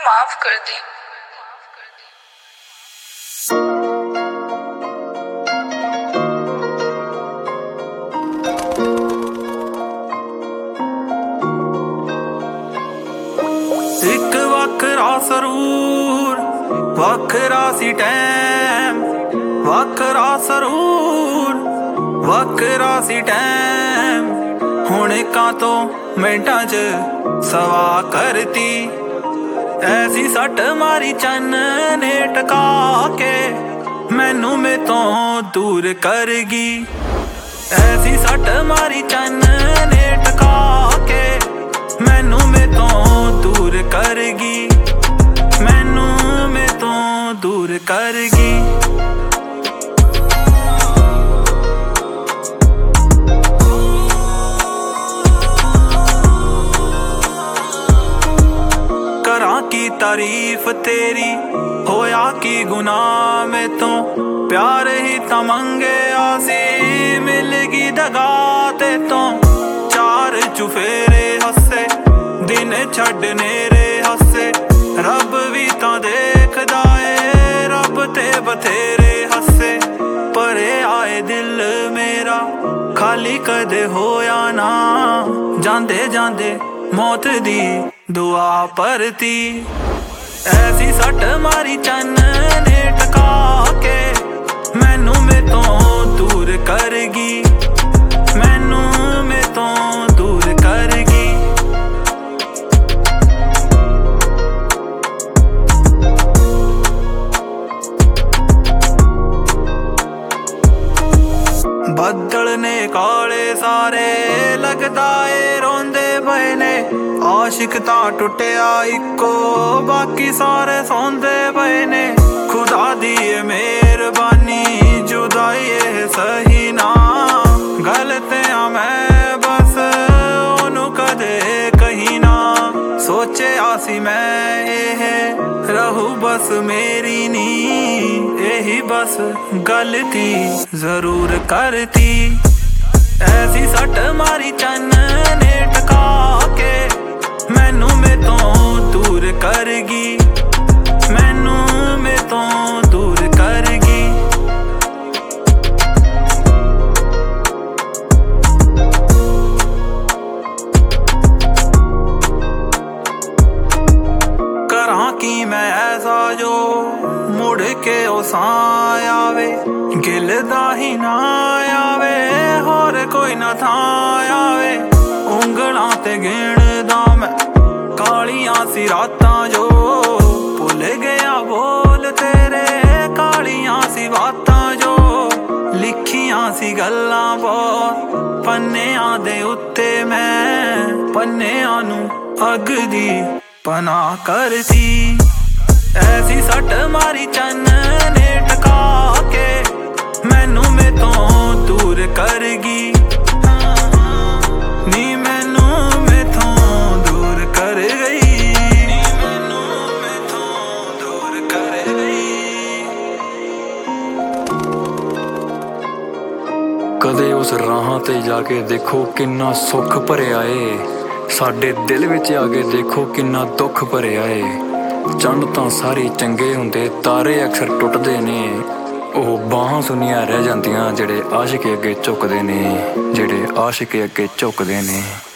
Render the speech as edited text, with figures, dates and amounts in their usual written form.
माफ कर दी। एक वखरा सरूर वखरा सी टैम, वखरा सरूर वखरा सी टैम, हुण का तो मिंटां च सवा करती। ऐसी सट मारी चन्न ने टका के मैनू में तो दूर कर गई। ऐसी सट मारी चन्न ने टका के मैनू में तो दूर कर गई, मैनू में तो दूर कर गई। की तारीफ तेरी होया की गुनाह में तो प्यार ही तमंगे आसी मिलगी दगाते तो। चार चुफेरे हसे दिन छड़ने रे हसे, रब भी तो देखदा है रब ते बथेरे हसे। परे आए दिल मेरा खाली कदे होया ना, जांदे जांदे मौत दी दुआ परती। ऐसी सट मारी चन्न ने टका के मैनू में तो दूर कर गई, मैनू में तो दूर कर गई। बदल ने काले सारे लगदा ए रोंदे पए ने। आशिक तां टुटिया इको बाकी सारे सौंदे पए ने। खुदा दी मेहरबानी जुदाई ए सही ना, गलतियां मैं बस ओनू कदे कहीं ना। सोचे आसी मैं एह रहू बस मेरी नी, यही बस गलती जरूर करती। ऐसी सट मारी चन्न ने टका के मैनू में तो दूर कर गई, मैनू में तो दूर कर गई। करा की मैं ऐसा जो मुड़ के उसां आवे, गिलदा ही ना आवे होर कोई ना था आवे। उंगलां ते गिणदा मैं कालियां सी रातां जो, भुल गया बोल तेरे कालियां सी बातां जो। लिखियां सी गल्लां बहुत पन्नियां दे उत्ते, मैं पन्नियां नू अग दी पनाह करती। ऐसी सट मारी चन्न ने टका के मैनू में तो दूर कर गई, नी मैनू में तो दूर कर गई, नी मैनू में तो दूर कर गई। कदे उस राहां ते जाके देखो किन्ना सुख भरिया ए, साडे दिल विच आके देखो किन्ना दुख भरिया ए। चंड तां सारे चंगे हुंदे तारे अक्सर टुटदे ने, ओह बाहां सुनिया रह जांदियां जेड़े आशिक अगे झुकदे ने, जेड़े आशिक अगे झुकदे ने।